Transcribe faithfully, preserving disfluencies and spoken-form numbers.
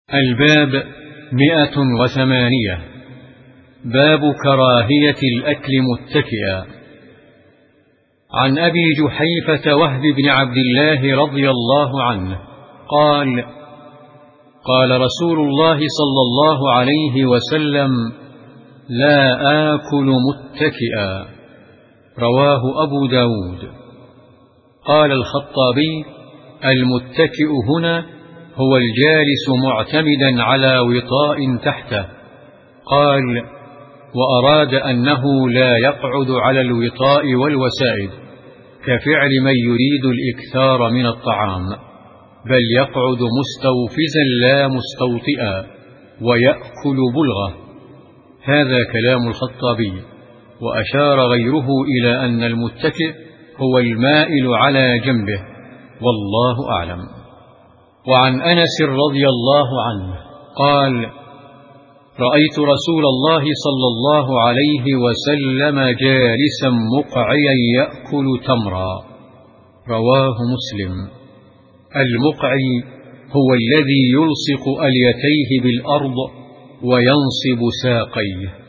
الباب مئة وثمانية. باب كراهية الأكل متكئا. عن أبي جحيفة وهب بن عبد الله رضي الله عنه قال: قال رسول الله صلى الله عليه وسلم: لا آكل متكئا. رواه أبو داود. قال الخطابي: المتكئ هنا هو الجالس معتمدا على وطاء تحته. قال: وأراد أنه لا يقعد على الوطاء والوسائد كفعل من يريد الإكثار من الطعام، بل يقعد مستوفزا لا مستوطئا ويأكل بلغة. هذا كلام الخطابي، وأشار غيره إلى أن المتكئ هو المائل على جنبه، والله أعلم. وعن أنس رضي الله عنه قال: رأيت رسول الله صلى الله عليه وسلم جالسا مقعيا يأكل تمرا. رواه مسلم. المقعي هو الذي يلصق أليتيه بالأرض وينصب ساقيه.